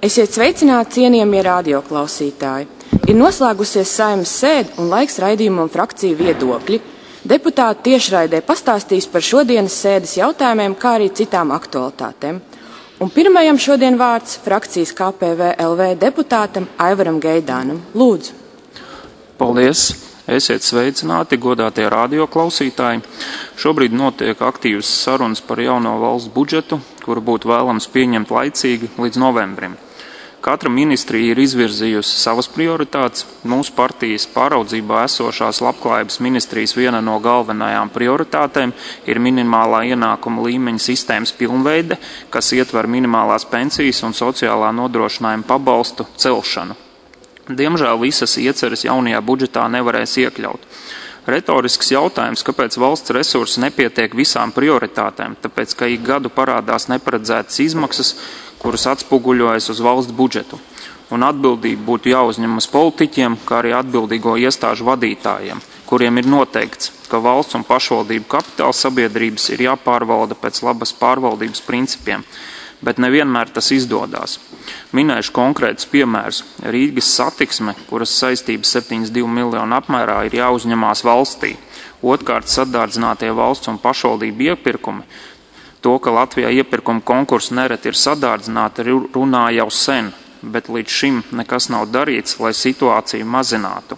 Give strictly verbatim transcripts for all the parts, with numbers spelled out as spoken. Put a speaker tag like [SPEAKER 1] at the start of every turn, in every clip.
[SPEAKER 1] Esiet sveicināti, cienījamie radioklausītāji. Ir noslēgusies Saeimas sēde un laiks raidījumam frakciju viedokļi. Deputāti tiešraidē pastāstīs par šodienas sēdes jautājumiem, kā arī citām aktualitātēm. Un pirmajam šodien vārds frakcijas K P V L V deputātam Aivaram Geidānam. Lūdzu.
[SPEAKER 2] Paldies! Esiet sveicināti, godātie radioklausītāji. Šobrīd notiek aktīvas sarunas par jauno valsts budžetu, kuru būtu vēlams pieņemt laicīgi līdz novembrim. Katra ministrija ir izvirzījusi savas prioritātes. Mūsu partijas pāraudzībā esošās labklājības ministrijas viena no galvenajām prioritātēm ir minimālā ienākuma līmeņa sistēmas pilnveide, kas ietver minimālās pensijas un sociālā nodrošinājuma pabalstu celšanu. Diemžēl visas ieceres jaunajā budžetā nevarēs iekļaut. Retorisks jautājums, kāpēc valsts resursi nepietiek visām prioritātēm, tāpēc, ka ik gadu parādās neparedzētas izmaksas, kuras atspoguļojas uz valsts budžetu. Un atbildība būtu jāuzņemas politiķiem, kā arī atbildīgo iestāžu vadītājiem, kuriem ir noteikts, ka valsts un pašvaldību kapitāla sabiedrības ir jāpārvalda pēc labas pārvaldības principiem, bet nevienmēr tas izdodās. Minēšu konkrētus piemērus. Rīgas satiksme, kuras saistības septiņdesmit divi miljoni apmērā, ir jāuzņemās valstī. Otkārt, sadārdzinātie valsts un pašvaldību iepirkumi. To, ka Latvijā iepirkuma konkursi nereti ir sadārdzināti, runā jau sen, bet līdz šim nekas nav darīts, lai situāciju mazinātu.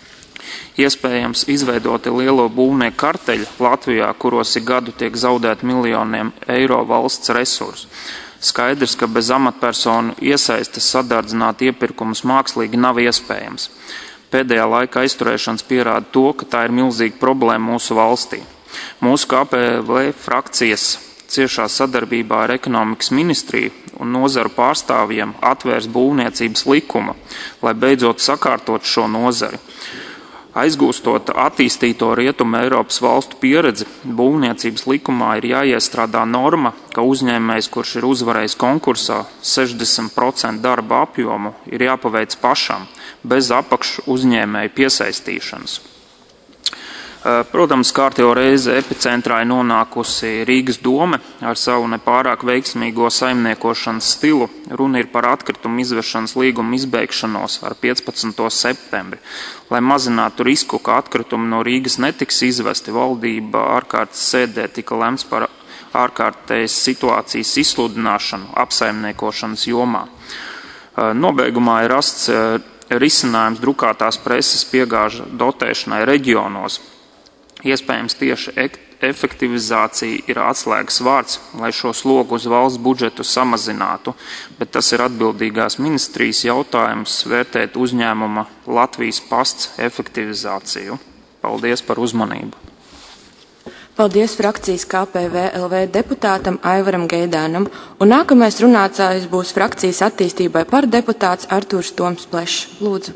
[SPEAKER 2] Iespējams izveidoti lielo būvnieku karteļu Latvijā, kuros ik gadu tiek zaudēt miljoniem eiro valsts resursu. Skaidrs, ka bez amatpersonu iesaistes sadārdzināt iepirkumus mākslīgi nav iespējams. Pēdējā laika aizturēšanas pierāda to, ka tā ir milzīga problēma mūsu valstī. Mūsu K P V frakcijas ciešā sadarbībā ar ekonomikas ministriju un nozaru pārstāvjiem atvērs būvniecības likuma, lai beidzot sakārtot šo nozari. Aizgūstot attīstīto Rietumu Eiropas valstu pieredzi, būvniecības likumā ir jāiestrādā norma, ka uzņēmējs, kurš ir uzvarējis konkursā sešdesmit procenti darba apjomu, ir jāpaveic pašam, bez apakšu uzņēmēju piesaistīšanas. Protams, kārtējo reizi epicentrā ir nonākusi Rīgas dome ar savu nepārāk veiksmīgo saimniekošanas stilu. Runa ir par atkritumu izvešanas līgumu izbeigšanos ar piecpadsmito septembri. Lai mazinātu risku, ka atkritumi no Rīgas netiks izvesti, valdība ārkārtas sēdē tika lemts par ārkārtējas situācijas izsludināšanu apsaimniekošanas jomā. Nobeigumā ir rasts risinājums drukātās preses piegāžu dotēšanai reģionos. Iespējams, tieši efektivizācija ir atslēgas vārds, lai šo slogu uz valsts budžetu samazinātu, bet tas ir atbildīgās ministrijas jautājums vērtēt uzņēmuma Latvijas pasts efektivizāciju. Paldies par uzmanību.
[SPEAKER 1] Paldies frakcijas K P V L V deputātam Aivaram Geidānam, un nākamais runātājs būs frakcijas attīstībai par deputāts Artūrs Toms Plešs. Lūdzu.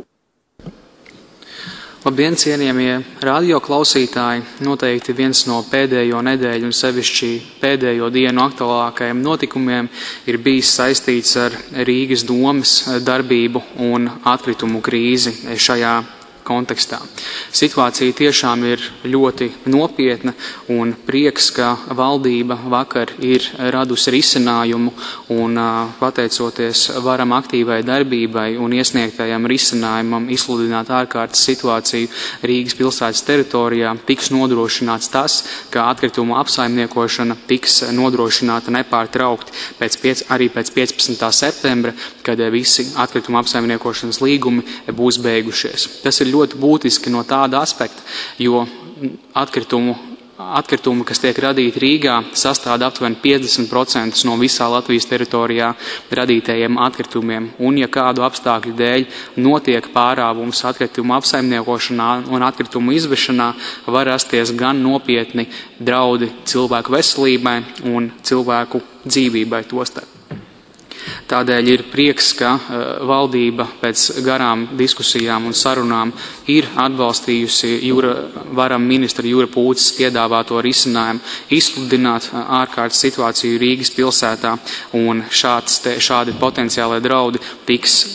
[SPEAKER 3] Labdien, cienījamie radioklausītāji! Noteikti viens no pēdējo nedēļu un sevišķi pēdējo dienu aktuālākajiem notikumiem ir bijis saistīts ar Rīgas domes darbību un atkritumu krīzi šajā kontekstā. Situācija tiešām ir ļoti nopietna un prieks, ka valdība vakar ir radusi risinājumu un pateicoties varam aktīvai darbībai un iesniegtajam risinājumam izsludināt ārkārtas situāciju Rīgas pilsētas teritorijā, tiks nodrošināts tas, ka atkritumu apsaimniekošana tiks nodrošināta nepārtraukti pēc piec, arī pēc piecpadsmitā septembra, kad visi atkritumu apsaimniekošanas līgumi būs beigušies. Tas ir ļoti būtiski no tāda aspekta, jo atkritumu, atkritumi, kas tiek radīti Rīgā, sastāda aptuveni piecdesmit procenti no visā Latvijas teritorijā radītajiem atkritumiem. Un, ja kādu apstākļu dēļ notiek pārāvums atkritumu apsaimniekošanā un atkritumu izvešanā, var rasties gan nopietni draudi cilvēku veselībai un cilvēku dzīvībai tostarp. Tādēļ ir prieks, ka uh, valdība pēc garām diskusijām un sarunām ir atbalstījusi jūra, varam ministra Jura Pūces piedāvāto risinājumu izsludināt uh, ārkārtas situāciju Rīgas pilsētā, un šāds te, šādi potenciālai draudi tiks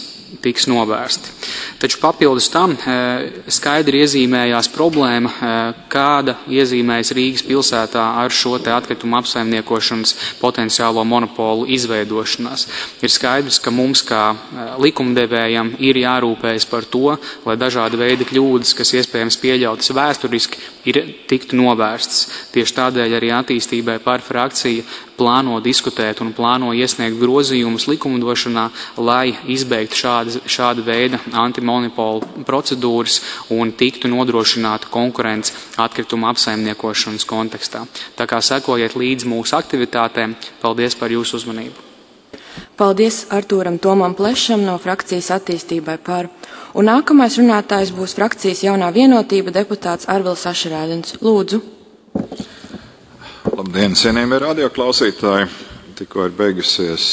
[SPEAKER 3] tiks novērsti. Taču papildus tam skaidri iezīmējās problēma, kāda iezīmējas Rīgas pilsētā ar šo te atkritumu apsaimniekošanas potenciālo monopolu izveidošanās. Ir skaidrs, ka mums kā likumdevējam ir jārūpējas par to, lai dažādi veidi kļūdas, kas iespējams pieļautas vēsturiski, ir tiktu novērstas. Tieši tādēļ arī attīstībai par frakciju plāno diskutēt un plāno iesniegt grozījumus likumdošanā, lai izbeigtu šāda, šāda veida antimonopolu procedūras un tiktu nodrošināta konkurence atkrituma apsaimniekošanas kontekstā. Tā kā sekojiet līdz mūsu aktivitātēm, paldies par jūsu uzmanību.
[SPEAKER 1] Paldies Artūram Tomam Plešam no frakcijas attīstībai par. Un nākamais runātājs būs frakcijas jaunā vienotība deputāts Arvils Ašerēdins. Lūdzu.
[SPEAKER 4] Labdien, cienījamie radioklausītāji! Tikko ir beigusies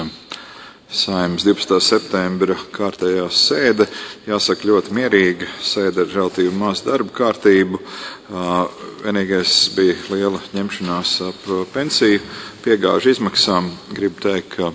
[SPEAKER 4] Saeimas divpadsmitā septembra kārtējā sēde. Jāsaka, ļoti mierīga sēde ar relatīvi mazu darbu kārtību. Vienīgais bija liela ņemšanās ap pensiju piegāžu izmaksām. Gribu teikt, ka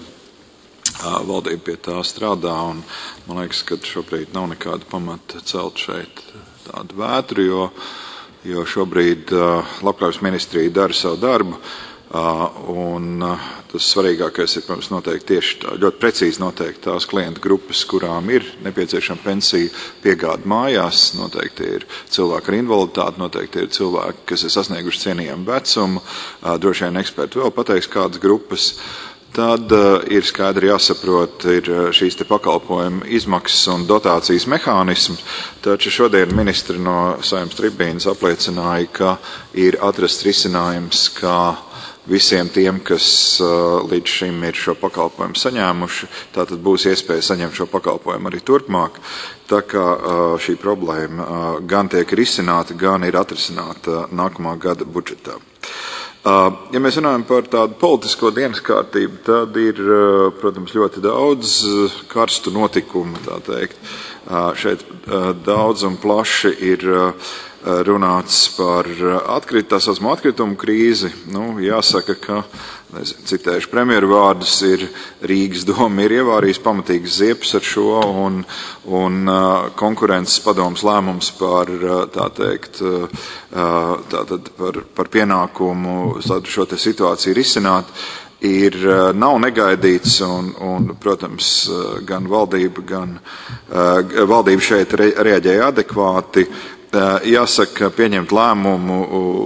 [SPEAKER 4] valdība pie tā strādā, un man liekas, ka šobrīd nav nekāda pamata celt šeit tādu vētru, jo jo šobrīd uh, Labklājības ministrija dara savu darbu, uh, un uh, tas svarīgākais ir, protams, noteikti tieši tā, ļoti precīzi noteikti tās klientu grupas, kurām ir nepieciešama pensija piegāda mājās. Noteikti ir cilvēki ar invaliditāti, noteikti ir cilvēki, kas ir sasnieguši cienījamu vecumu, uh, droši vien eksperti vēl pateiks kādas grupas. Tad uh, ir skaidri jāsaprot ir šīs te pakalpojuma izmaksas un dotācijas mehānisms, taču šodien ministri no Saeimas tribīnas apliecināja, ka ir atrasts risinājums, kā visiem tiem, kas uh, līdz šim ir šo pakalpojumu saņēmuši, tātad būs iespēja saņemt šo pakalpojumu arī turpmāk. Tā kā uh, šī problēma uh, gan tiek risināta, gan ir atrisināta nākamā gada budžetā. Ja mēs runājam par tādu politisko dienas kārtību, tad ir, protams, ļoti daudz karstu notikumu, tā teikt. Šeit daudz un plaši ir runāts par atkrit, tā saucamo atkritumu krīzi. Nu, jāsaka, ka, nezinu, citējuši premjeru vārdus, ir Rīgas doma ir ievārījis pamatīgas ziepes ar šo, un, un uh, konkurences padomas lēmums par, uh, tā teikt, uh, tātad par, par pienākumu šo te situāciju risināt, ir, uh, nav negaidīts, un, un, protams, uh, gan valdība, gan uh, valdība šeit re, reaģēja adekvāti. Jāsaka, pieņemt lēmumu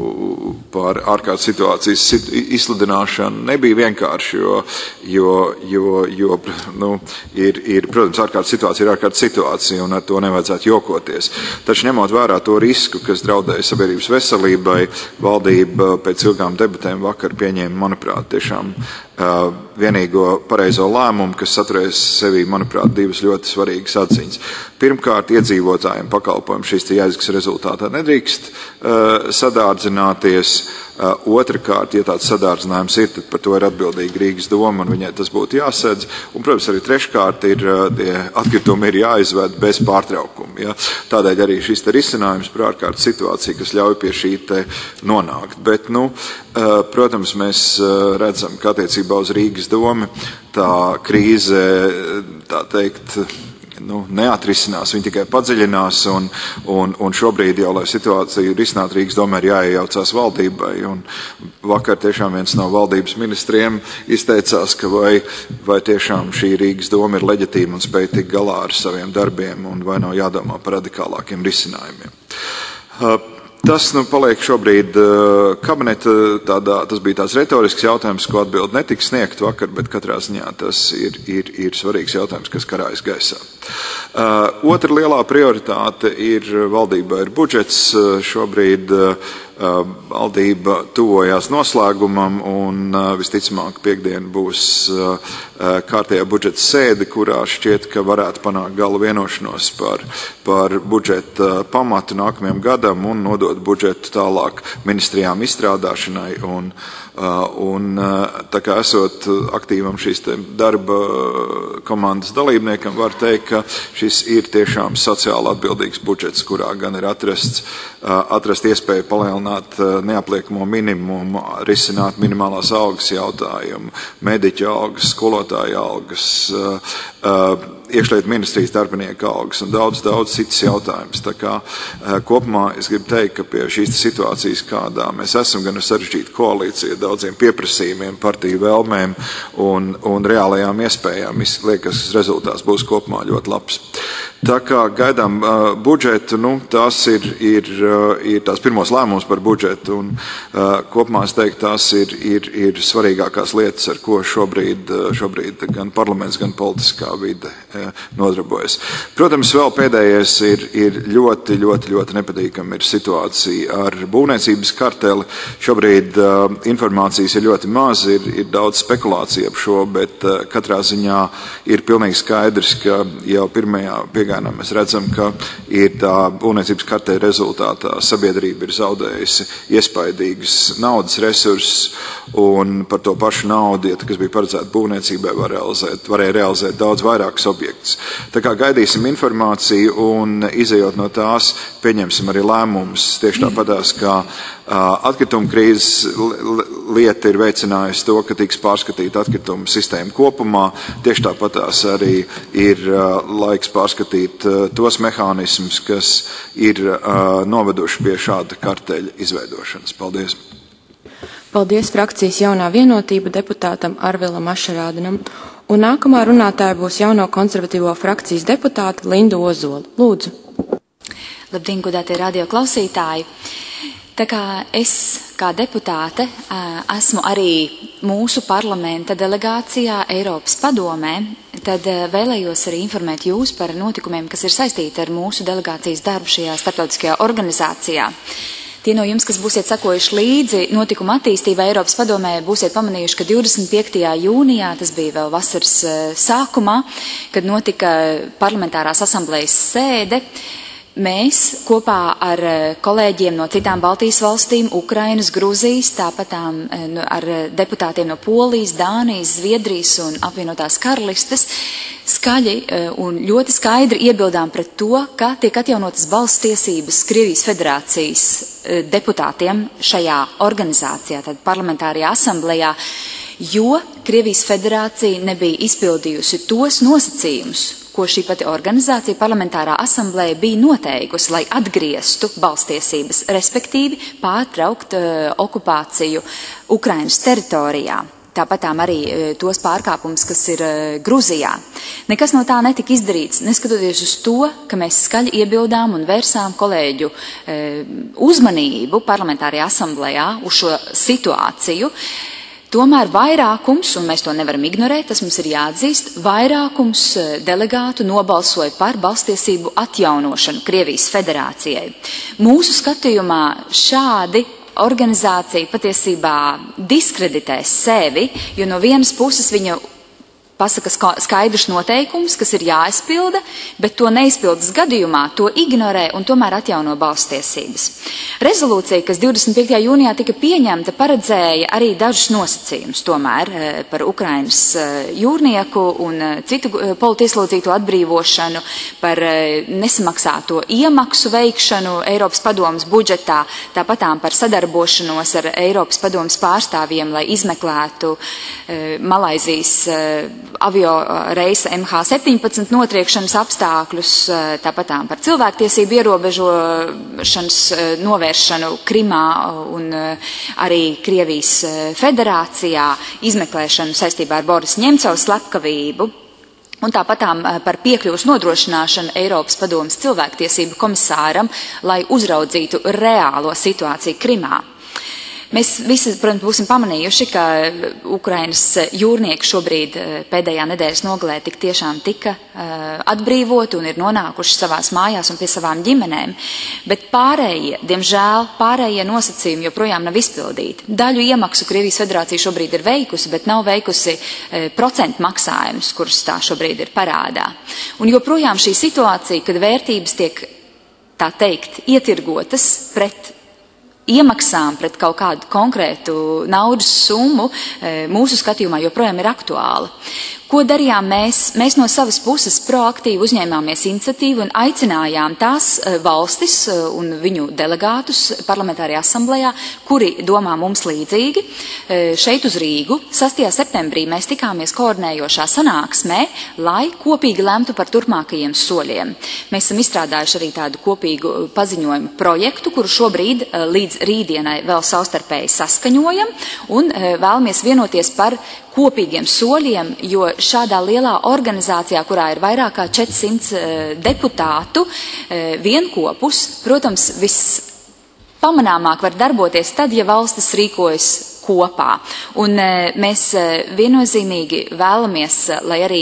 [SPEAKER 4] par ārkārtas situācijas izsludināšanu nebija vienkārši, jo, jo, jo, jo nu, ir, ir, protams, ārkārtas situācija ir ārkārtas situācija, un ar to nevajadzētu jokoties. Taču ņemot vērā to risku, kas draudēja sabiedrības veselībai, valdība pēc ilgām debatēm vakar pieņēma, manuprāt, tiešām Uh, vienīgo pareizo lēmumu, kas saturēs sevī, manuprāt, divas ļoti svarīgas atziņas. Pirmkārt, iedzīvotājiem pakalpojumu šīs jēdzgas rezultātā nedrīkst uh, sadārdzināties. Uh, otrakārt, ja tāds sadārdzinājums ir, tad par to ir atbildīga Rīgas doma, un viņai tas būtu jāsedz. Un, protams, arī treškārt ir, uh, tie atkritumi ir jāizved bez pārtraukuma. Ja? Tādēļ arī šis te risinājums par ārkārtas situāciju, kas ļauj pie šī te nonākt. Bet, nu, uh, protams, mēs uh, redzam, ka attiecībā uz Rīgas domu tā krīze, tā teikt, nu, neatrisinās, viņi tikai padziļinās, un, un, un šobrīd jau, lai situāciju risināt, Rīgas domē ir jāiejaucās valdībai, un vakar tiešām viens no valdības ministriem izteicās, ka vai, vai tiešām šī Rīgas doma ir leģitīma un spēj tikt galā ar saviem darbiem, un vai nav jādomā par radikālākiem risinājumiem. Tas, nu, paliek šobrīd uh, kabineta, tādā, tas bija tāds retorisks jautājums, ko atbildi netika sniegt vakar, bet katrā ziņā tas ir, ir, ir svarīgs jautājums, kas karājas gaisā. Uh, otra lielā prioritāte ir valdībā ir budžets. Uh, šobrīd uh, valdība tuvojās noslēgumam, un uh, visticamāk piekdien būs uh, kārtējā budžeta sēde, kurā šķiet, ka varētu panākt gala vienošanos par, par budžeta pamatu nākamajam gadam un nodot budžetu tālāk ministrijām izstrādāšanai un Un tā kā esot aktīvam šīs darba komandas dalībniekam, var teikt, ka šis ir tiešām sociāli atbildīgs budžets, kurā gan ir atrasts, atrast iespēju palielināt neapliekamo minimumu, risināt minimālās algas jautājumu, mediķa algas, skolotāja algas, iekšlietu ministrijas darbinieku algas un daudz, daudz citas jautājumus. Tā kā kopumā es gribu teikt, ka pie šīs situācijas, kādā mēs esam, gan ar sarežģītu koalīciju, daudziem pieprasījumiem, partiju vēlmēm un, un reālajām iespējām, liekas, rezultāts būs kopumā ļoti labs. Tā kā gaidām uh, budžetu, nu, tās ir, ir, uh, ir tās pirmos lēmums par budžetu, un uh, kopumā es teiktu, tās ir, ir, ir svarīgākās lietas, ar ko šobrīd, uh, šobrīd gan parlaments, gan politiskā vide uh, nodarbojas. Protams, vēl pēdējais ir, ir ļoti, ļoti, ļoti nepatīkama ir situācija ar būvniecības karteli. Šobrīd uh, informācijas ir ļoti maz, ir, ir daudz spekulāciju ap šo, bet uh, katrā ziņā ir pilnīgi skaidrs, ka jau pirmajā piegājienā mēs redzam, ka ir tā būvniecības kartēļa rezultātā sabiedrība ir zaudējusi iespaidīgas naudas resursus, un par to pašu naudu, ja, kas bija paredzēta būvniecībai, var realizēt, varēja realizēt daudz vairākus objektus. Tā kā gaidīsim informāciju un izejot no tās, pieņemsim arī lēmumus tieši tāpatās, kā atkrituma krīzes lieta ir veicinājusi to, ka tiks pārskatīta atkrituma sistēma kopumā. Tieši tāpatās arī ir laiks pārskatīt tos mehānismus, kas ir noveduši pie šāda karteļa izveidošanas. Paldies!
[SPEAKER 1] Paldies frakcijas jaunā vienotība deputātam Arvilam Ašarādinam. Un nākamā runātāja būs jauno konservatīvo frakcijas deputāta Linda Ozola. Lūdzu.
[SPEAKER 5] Labdien, godātie radio klausītāji! Tā kā es, kā deputāte, esmu arī mūsu parlamenta delegācijā Eiropas padomē, tad vēlējos arī informēt jūs par notikumiem, kas ir saistīti ar mūsu delegācijas darbu šajā starptautiskajā organizācijā. Tie no jums, kas būsiet sekojuši līdzi notikuma attīstībai Eiropas padomē, būsiet pamanījuši, ka divdesmit piektajā jūnijā, tas bija vēl vasaras sākumā, kad notika parlamentārās asamblejas sēde, mēs kopā ar kolēģiem no citām Baltijas valstīm, Ukrainas, Gruzijas, tāpat ar deputātiem no Polijas, Dānijas, Zviedrijas un apvienotās karalistes, skaļi un ļoti skaidri iebildām pret to, ka tiek atjaunotas balss tiesības Krievijas federācijas deputātiem šajā organizācijā, tad parlamentārajā asamblejā, jo Krievijas federācija nebija izpildījusi tos nosacījumus, ko šī pati organizācija parlamentārā asamblēja bija noteikusi, lai atgrieztu balstiesības, respektīvi pārtraukt uh, okupāciju Ukrainas teritorijā. Tāpatām arī uh, tos pārkāpumus, kas ir uh, Gruzijā. Nekas no tā netika izdarīts, neskatoties uz to, ka mēs skaļi iebildām un vērsām kolēģu uh, uzmanību parlamentārajā asamblējā uz šo situāciju. Tomēr vairākums, un mēs to nevaram ignorēt, tas mums ir jāatzīst, vairākums delegātu nobalsoja par balstiesību atjaunošanu Krievijas federācijai. Mūsu skatījumā šādi organizācija patiesībā diskreditē sevi, jo no vienas puses viņa pasaka skaidrs noteikums, kas ir jāizpilda, bet to neizpildas gadījumā, to ignorē un tomēr atjauno balstiesības. Rezolūcija, kas divdesmit piektajā jūnijā tika pieņemta, paredzēja arī dažus nosacījumus tomēr par Ukrainas jūrnieku un citu politieslodzīto atbrīvošanu, par nesamaksāto iemaksu veikšanu Eiropas padomes budžetā, tāpatām par sadarbošanos ar Eiropas padomes pārstāvjiem, lai izmeklētu Malaizijas avio reisa M H septiņpadsmit notriekšanas apstākļus, tāpatām par cilvēktiesību ierobežošanas novēršanu Krimā un arī Krievijas federācijā, izmeklēšanu saistībā ar Borisa Ņemcova slepkavību. Un tāpatām par piekļuvas nodrošināšanu Eiropas padomes cilvēktiesību komisāram, lai uzraudzītu reālo situāciju Krimā. Mēs visi, protams, būsim pamanījuši, ka Ukrainas jūrnieki šobrīd pēdējā nedēļas nogalē tik tiešām tika atbrīvoti un ir nonākuši savās mājās un pie savām ģimenēm, bet pārējie, diemžēl, pārējie nosacījumi joprojām nav izpildīti. Daļu iemaksu Krievijas federācija šobrīd ir veikusi, bet nav veikusi procentu maksājumus, kurus tā šobrīd ir parādā. Un joprojām šī situācija, kad vērtības tiek, tā teikt, ietirgotas pret iemaksām pret kaut kādu konkrētu naudas summu mūsu skatījumā joprojām ir aktuāla. Ko darījām mēs? Mēs no savas puses proaktīvi uzņēmāmies iniciatīvu un aicinājām tās valstis un viņu delegātus parlamentārajā asamblējā, kuri domā mums līdzīgi, šeit uz Rīgu. sastā septembrī mēs tikāmies koordinējošā sanāksmē, lai kopīgi lemtu par turpmākajiem soļiem. Mēs esam izstrādājuši arī tādu kopīgu paziņojumu projektu, kuru šobrīd līdz rītdienai vēl savstarpēji saskaņojam un vēlamies vienoties par kopīgiem soļiem, jo šādā lielā organizācijā, kurā ir vairāk kā četrsimt deputātu vienkopus, protams, vispamanāmāk var darboties tad, ja valstis rīkojas kopā. Un mēs viennozīmīgi vēlamies, lai arī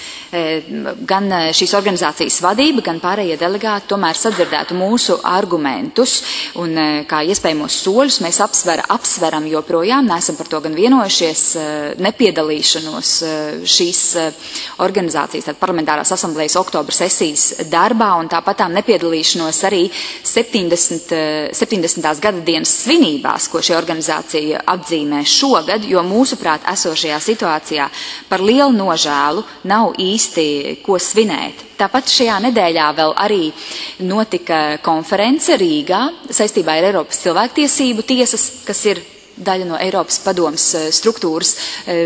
[SPEAKER 5] gan šīs organizācijas vadība, gan pārējie delegāti tomēr sadzirdētu mūsu argumentus un kā iespējamos soļus mēs apsver, apsveram joprojām, neesam par to gan vienojušies, nepiedalīšanos šīs organizācijas, tad parlamentārās asamblējas oktobra sesijas darbā un tāpatām nepiedalīšanos arī septiņdesmit, septiņdesmitās gada dienas svinībās, ko šī organizācija apdzīmē šogad, jo mūsuprāt esošajā situācijā par lielu nožēlu nav īsti ko svinēt. Tāpat šajā nedēļā vēl arī notika konference Rīgā saistībā ar Eiropas cilvēktiesību tiesas, kas ir daļa no Eiropas padomes struktūras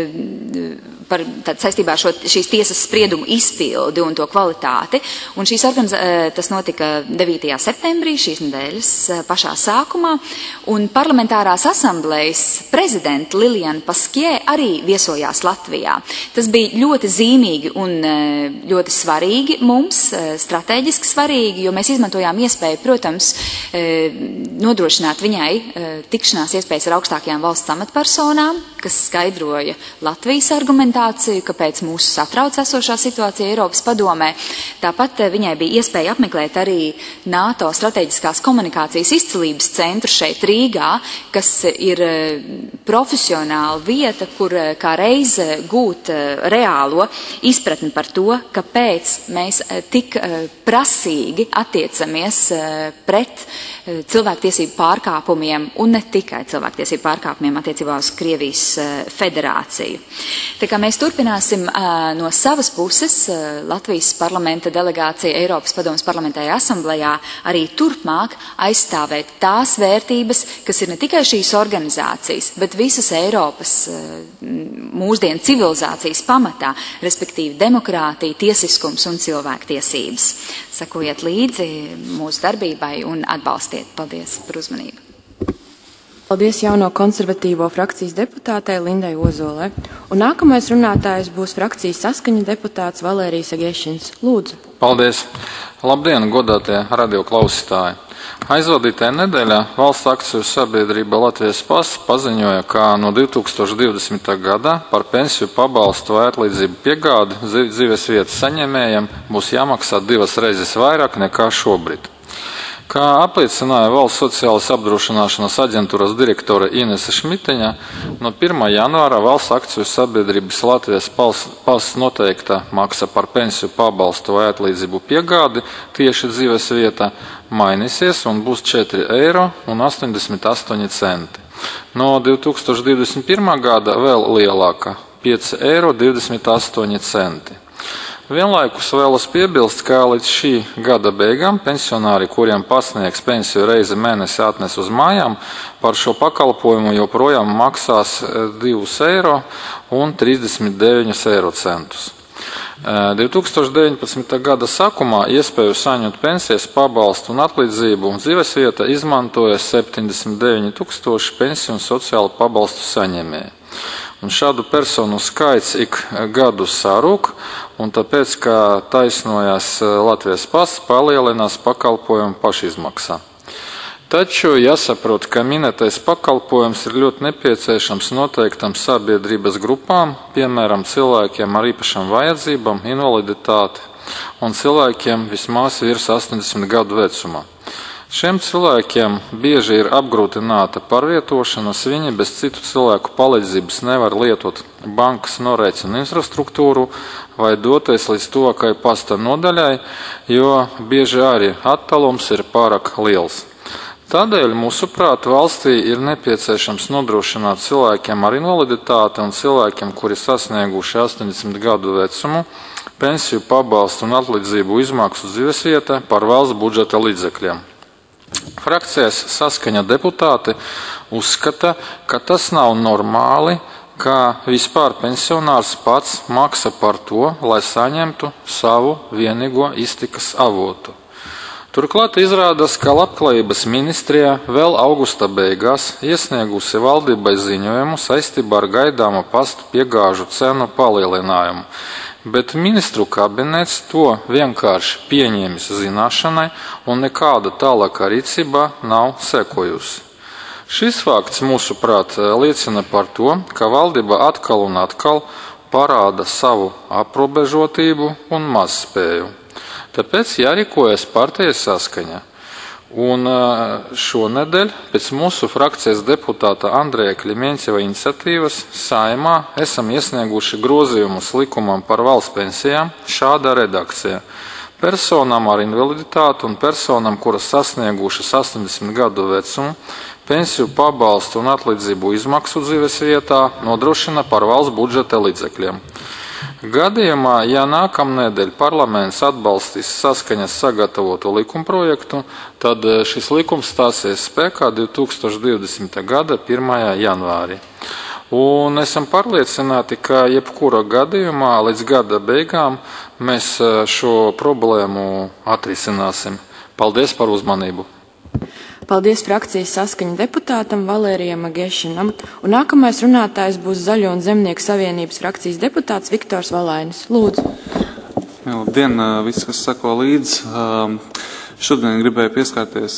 [SPEAKER 5] par tad, saistībā ar šo, šīs tiesas spriedumu izpildi un to kvalitāti. Un šīs organizā, tas notika devītajā septembrī, šīs nedēļas pašā sākumā, un parlamentārās asamblējas prezidenta Liliana Paskie arī viesojās Latvijā. Tas bija ļoti zīmīgi un ļoti svarīgi mums, strateģiski svarīgi, jo mēs izmantojām iespēju, protams, nodrošināt viņai tikšanās iespējas ar augstākajām valsts amatpersonām, kas skaidroja Latvijas argumentāciju, kāpēc mūsu satrauc esošā situācija Eiropas padomē. Tāpat viņai bija iespēja apmeklēt arī NATO strateģiskās komunikācijas izcilības centru šeit Rīgā, kas ir profesionāla vieta, kur kā reize gūt reālo izpratni par to, kāpēc mēs tik prasīgi attiecamies pret cilvēktiesību pārkāpumiem un ne tikai cilvēktiesību pārkāpumiem attiecībā uz Krievijas federāciju. Tā kā mēs turpināsim no savas puses Latvijas parlamenta delegācija Eiropas padomes parlamentārajā asamblējā arī turpmāk aizstāvēt tās vērtības, kas ir ne tikai šīs organizācijas, bet visas Eiropas mūsdienu civilizācijas pamatā, respektīvi demokrātija, tiesiskums un cilvēktiesības. Sekojiet līdzi mūsu darbībai un atbalstiet. Paldies par uzmanību.
[SPEAKER 1] Paldies jauno konservatīvo frakcijas deputātei Lindai Ozolai. Un nākamais runātājs būs frakcijas saskaņa deputāts Valērijas Agešins. Lūdzu.
[SPEAKER 6] Paldies. Labdien, godātie radioklausītāji. Aizvadītajā nedēļā valsts akciju sabiedrība Latvijas Pas paziņoja, ka no divi tūkstoši divdesmitā gada par pensiju pabalstu vai atlīdzību piegādi dzīves vietas saņēmējiem būs jāmaksā divas reizes vairāk nekā šobrīd. Kā apliecināja Valsts sociālās apdrošināšanas aģentūras direktore Inese Šmiteņa, no pirmā janvāra valsts akciju sabiedrības Latvijas Pas noteikta maksa par pensiju pabalstu vai atlīdzību piegādi tieši dzīves vietā mainīsies un būs četri eiro un astoņdesmit astoņi centi. No divi tūkstoši divdesmit pirmā gada vēl lielāka – pieci eiro divdesmit astoņi centi. Vienlaikus vēlas piebilst, ka līdz šī gada beigām pensionāri, kuriem pasniegs pensiju reizi mēnesi atnes uz mājām, par šo pakalpojumu joprojām maksās divus eiro un trīsdesmit deviņus eiro centus. divi tūkstoši deviņpadsmitā gada sākumā iespēju saņemt pensijas pabalstu un atlīdzību dzīvesvieta izmantoja septiņdesmit deviņi tūkstoši pensiju un sociālu pabalstu saņēmēju. Un šādu personu skaits ik gadu sarūk, un tāpēc, ka taisnojās Latvijas Pas, palielinās pakalpojumu pašizmaksā. Taču jāsaprot, ka minētais pakalpojums ir ļoti nepieciešams noteiktam sabiedrības grupām, piemēram, cilvēkiem ar īpašām vajadzībām, invaliditāti un cilvēkiem vismaz virs astoņdesmit gadu vecumā. Šiem cilvēkiem bieži ir apgrūtināta pārvietošanās, viņi bez citu cilvēku palīdzības nevar lietot bankas norēķinu infrastruktūru vai doties līdz tuvākai pasta nodaļai, jo bieži arī attālums ir pārāk liels. Tādēļ, mūsuprāt, valstī ir nepieciešams nodrošināt cilvēkiem ar invaliditāti un cilvēkiem, kuri sasnieguši astoņdesmit gadu vecumu, pensiju pabalstu un atlīdzību izmaksu dzīvesvietā par valsts budžeta līdzekļiem. Frakcijas Saskaņa deputāti uzskata, ka tas nav normāli, ka vispār pensionārs pats maksa par to, lai saņemtu savu vienīgo iztikas avotu. Turklāt izrādās, ka Labklājības ministrijā vēl augusta beigās iesniegusi valdībai ziņojumu saistībā ar gaidāmu pastu piegāžu cenu palielinājumu, bet ministru kabinets to vienkārši pieņēmis zināšanai un nekāda tālākā rīcība nav sekojusi. Šis fakts, mūsuprāt, liecina par to, ka valdība atkal un atkal parāda savu aprobežotību un mazspēju. Tāpēc jārīkojas partijas Saskaņa. Un šonedēļ pēc mūsu frakcijas deputāta Andreja Kļimeņķeva iniciatīvas Saeimā esam iesnieguši grozījumus likumam par valsts pensijām šādā redakcijā. Personām ar invaliditāti un personām, kuras sasniegušas astoņdesmit gadu vecumu, pensiju pabalstu un atlīdzību izmaksu dzīves vietā nodrošina par valsts budžeta līdzekļiem. Gadījumā, ja nākamnedēļ parlaments atbalstīs Saskaņas sagatavoto likumprojektu, tad šis likums stāsies spēkā divi tūkstoši divdesmitā gada pirmajā janvārī. Un esam pārliecināti, ka jebkura gadījumā līdz gada beigām mēs šo problēmu atrisināsim. Paldies par uzmanību!
[SPEAKER 1] Paldies frakcijas Saskaņa deputātam Valērijam Magešinam, un nākamais runātājs būs Zaļo un Zemnieku savienības frakcijas deputāts Viktors Valainis. Lūdzu.
[SPEAKER 7] Labdien, visi, kas sako līdz. Šodien gribēju pieskārties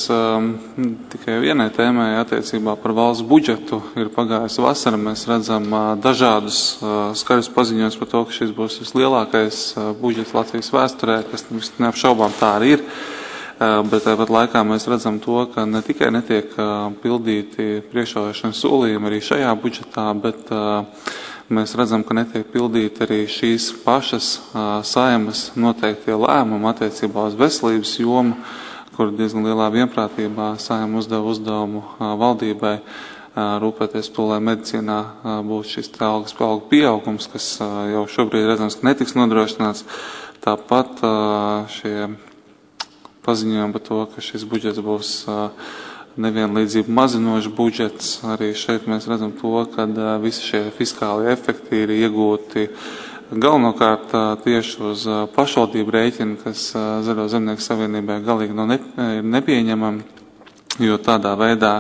[SPEAKER 7] tikai vienai tēmai attiecībā par valsts budžetu. Ir pagājusi vasara, mēs redzam dažādus skaļus paziņojumus par to, ka šis būs vislielākais budžets Latvijas vēsturē, kas neapšaubām tā arī ir. Bet tāpat laikā mēs redzam to, ka ne tikai netiek pildīti priekšvēlēšanu solījumi arī šajā budžetā, bet mēs redzam, ka netiek pildīti arī šīs pašas Saeimas noteiktie lēmumi attiecībā uz veselības jomu, kur diezgan lielā vienprātībā Saeima uzdeva uzdevumu valdībai rūpēties to, lai medicīnā būtu šis algas pieaugums, kas jau šobrīd redzams, ka netiks nodrošināts. Tāpat šie paziņojumi par to, ka šis budžets būs nevienlīdzību mazinošs budžets. Arī šeit mēs redzam to, ka visi šie fiskālie efekti ir iegūti galvenokārt tieši uz pašvaldību rēķinu, kas Zaļo Zemnieku savienībai galīgi no ne, nepieņemami, jo tādā veidā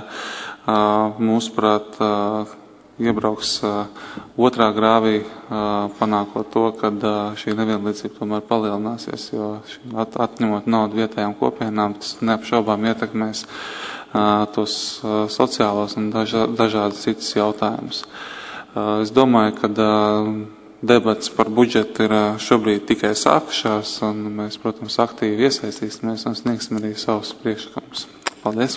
[SPEAKER 7] mūsuprāt iebrauks otrā grāvī, panākot to, ka šī nevienlīdzība tomēr palielināsies, jo atņemot naudu vietējām kopienām, tas neapšaubām ietekmēs tos sociālos un dažādas citas jautājumus. Es domāju, ka debats par budžetu ir šobrīd tikai sākušās, un mēs, protams, aktīvi iesaistīsimies un sniegsim arī savus priekšlikumus. Paldies!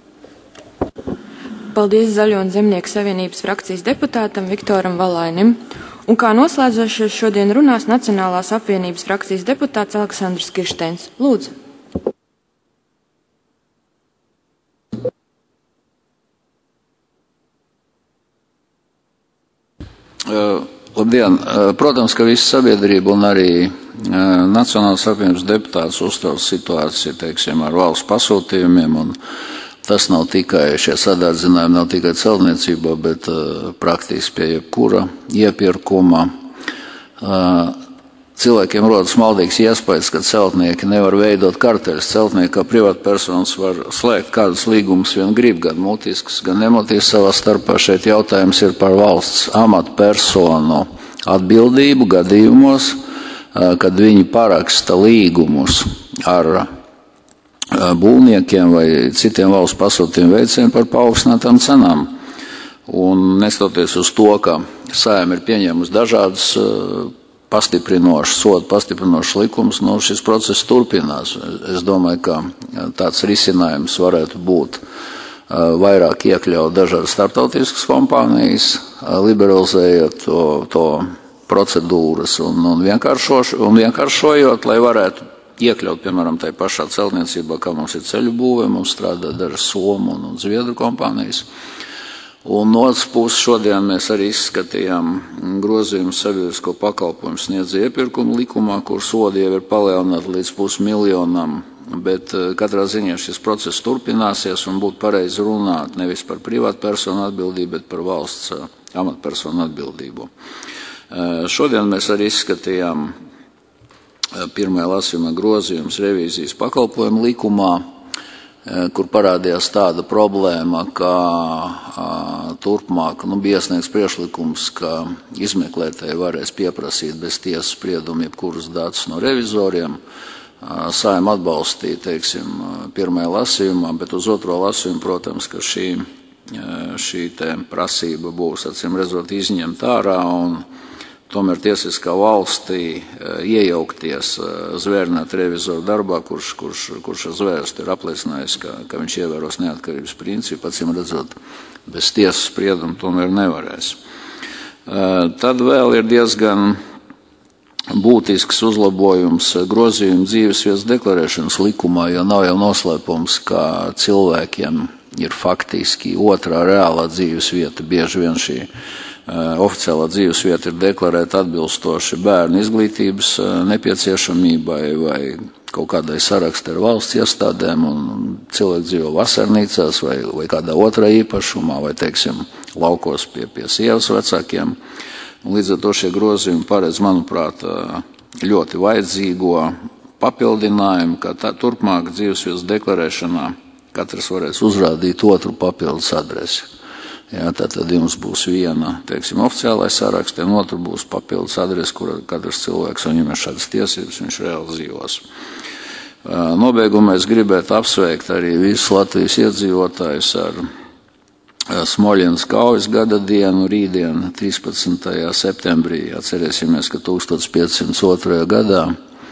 [SPEAKER 1] Paldies Zaļo un Zemnieku savienības frakcijas deputātam Viktoram Valainim. Un kā noslēdzošais šodien runās Nacionālās apvienības frakcijas deputāts Aleksandrs Kiršteins. Lūdzu.
[SPEAKER 8] Uh, labdien! Uh, protams, ka visa sabiedrība un arī uh, Nacionālās apvienības deputāts uztrauc situāciju, teiksim, ar valsts pasūtījumiem, un tas nav tikai, šie sadārdzinājumi nav tikai celtniecībā, bet uh, praktiski pie jebkura iepirkuma. Uh, cilvēkiem rodas maldīgs iespējas, ka celtnieki nevar veidot karteļus. Celtnieki kā privātpersonas var slēgt kādus līgumus vien grib, gan mutisks, gan nemutisks savā starpā. Šeit jautājums ir par valsts amatpersonu atbildību gadījumos, uh, kad viņi paraksta līgumus ar būvniekiem vai citiem valsts pasūtījumu veicējiem par paaugstinātām cenām. Un neskatoties uz to, ka Saeima ir pieņēmusi dažādas pastiprinošas, sodu pastiprinošas likumus, no šis process turpinās. Es domāju, ka tāds risinājums varētu būt vairāk iekļaut dažādas starptautiskas kompānijas, liberalizējot to, to procedūras un, un, vienkāršo, un vienkāršojot, lai varētu iekļaut, piemēram, tai pašā celtniecībā, kā mums ir ceļu būve, mums strādā dažas Somu un, un Zviedru kompānijas. Un no otras puses šodien mēs arī izskatījām grozījumu sabiedrisko pakalpojumu sniedzēju iepirkumu likumā, kur sodi jau ir palielināti līdz pusmiljonam, bet katrā ziņā šis process turpināsies un būtu pareizi runāt nevis par privātu personu atbildību, bet par valsts amatpersonu atbildību. Šodien mēs arī izskatījām pirmajā lasījumā grozījums revīzijas pakalpojumu likumā, kur parādījās tāda problēma, ka a, turpmāk nu, bija iesniegts priekšlikums, ka izmeklētāji varēs pieprasīt bez tiesas sprieduma jebkurus datus no revizoriem. Saima atbalstīja, teiksim, pirmajā lasījumā, bet uz otro lasījumu, protams, ka šī, šī te prasība būs, acīm redzot, izņemt ārā un tomēr tiesiskā valstī iejaukties zvērnāt revizoru darbā, kurš, kurš, kurš zvērst ir apliecinājis, ka, ka viņš ievēros neatkarības principu, acīm redzot, bez tiesas sprieduma tomēr nevarēs. Tad vēl ir diezgan būtisks uzlabojums grozījumu dzīvesvietas deklarēšanas likumā, jo nav jau noslēpums, ka cilvēkiem ir faktiski otrā reālā dzīvesvieta, bieži vien šī Uh, oficiālā dzīvesvieta ir deklarēta atbilstoši bērnu izglītības uh, nepieciešamībai vai kaut kādai sarakstē ar valsts iestādēm, un cilvēki dzīvo vasarnīcās vai, vai kādā otrā īpašumā, vai, teiksim, laukos pie, pie sievas vecākiem. Un līdz ar to šie grozījumi paredz, manuprāt, uh, ļoti vajadzīgo papildinājumu, ka tā, turpmāk dzīvesvietas deklarēšanā katrs varēs uzrādīt otru papildus adresi. Jā, tātad jums būs viena, teiksim, oficiālais saraksts, un otra būs papildus adrese, kur katrs cilvēks, un viņam ir šādas tiesības, viņš reāli dzīvos. Nobeigumā es gribētu apsveikt arī visus Latvijas iedzīvotājus ar Smoļenas kaujas gada dienu, rītdien, trīspadsmitajā septembrī. Atcerēsimies, ka tūkstoš piecsimt otrajā gadā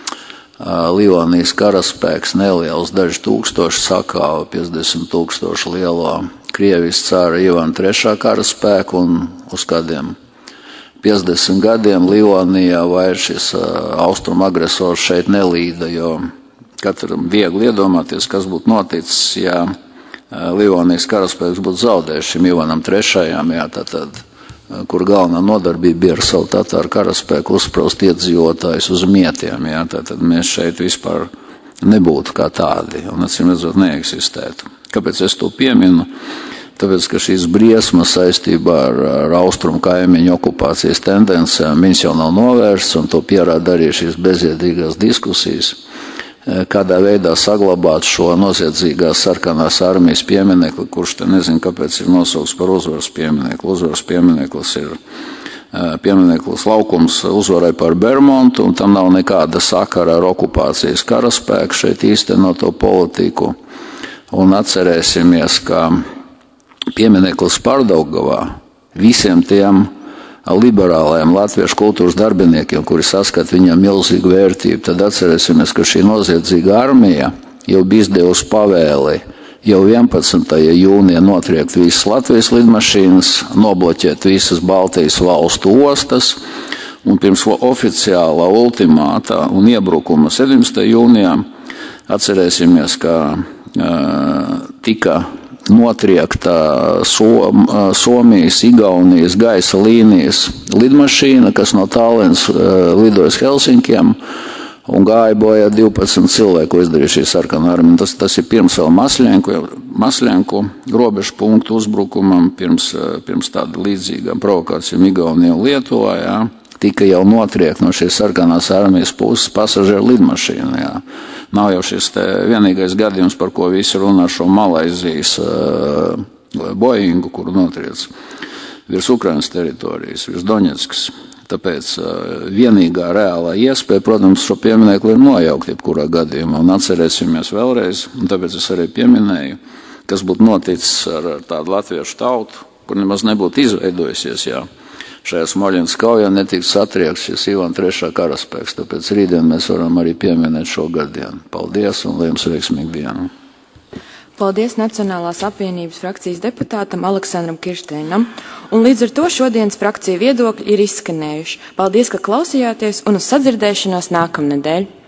[SPEAKER 8] Livonijas karaspēks neliels, daži tūkstoši sakāva piecdesmit tūkstoši lielo Krievijas cara Ivana trešā karaspēku, un uz kādiem piecdesmit gadiem Livonijā vairs šis austrumu agresors šeit nelīda, jo katram viegli iedomāties, kas būtu noticis, ja Livonijas karaspēks būtu zaudējis šim Ivanam trešajam, jā, tātad, kur galvenā nodarbība bija ar savu tatāru karaspēku uzspraust iedzīvotājus uz mietiem, jā, tātad mēs šeit vispār nebūtu kā tādi, un acīm redzot neeksistētu. Kāpēc es to pieminu? Tāpēc, ka šīs briesmas saistībā ar, ar austrumu kaimiņu okupācijas tendencēm, viņas jau nav novērsts, un to pierāda arī šīs bezjēdīgās diskusijas, kādā veidā saglabāt šo noziedzīgās sarkanās armijas pieminekli, kurš te nezinu, kāpēc ir nosaukts par uzvaras pieminekli. Uzvaras piemineklis ir piemineklis laukums uzvarai par Bermontu, un tam nav nekāda sakara ar okupācijas karaspēku šeit īstenoto politiku. Un atcerēsimies, ka piemineklis Pārdaugavā visiem tiem liberālajiem latviešu kultūras darbiniekiem, kuri saskat viņam milzīgu vērtību, tad atcerēsimies, ka šī noziedzīga armija jau bija izdevusi pavēli jau vienpadsmitajā jūnijā notriekt visas Latvijas lidmašīnas, nobloķēt visas Baltijas valstu ostas, un pirms oficiālā ultimāta un iebrukuma sedemdesmitajā jūnijā atcerēsimies, ka tika notriekta Som, Somijas, Igaunijas gaisa līnijas lidmašīna, kas no Tallinas lidojas Helsinkiem, un gāja bojā divpadsmit cilvēku, ko izdarīja šī sarkanā armija. Tas, tas ir pirms vēl Masļenku, Masļenku robežu punktu uzbrukumam, pirms, pirms tāda līdzīgām provokācijām Igaunijā un Lietuvā, jā. Tika jau notriekt no šīs sarkanās armijas puses pasažieru lidmašīnu, jā. Nav jau šis te vienīgais gadījums, par ko visi runā šo Malaizijas uh, Boeingu, kuru notriec virs Ukrainas teritorijas, virs Doņetskas. Tāpēc uh, vienīgā reālā iespēja, protams, šo pieminekli ir nojaukt jebkurā gadījumā, un atcerēsimies vēlreiz, un tāpēc es arī pieminēju, kas būtu noticis ar, ar tādu latviešu tautu, kur nemaz nebūtu izveidojusies, jā. Šajā Smoļenas kaujā netika satriekts šis Ivana trešā karaspēks, tāpēc rītdien mēs varam arī pieminēt šo gadienu. Paldies un lai jums veiksmīgu dienu.
[SPEAKER 1] Paldies Nacionālās apvienības frakcijas deputātam Aleksandram Kiršteinam. Un līdz ar to šodienas frakcija viedokļi ir izskanējuši. Paldies, ka klausījāties un uz sadzirdēšanos nākamnedēļ.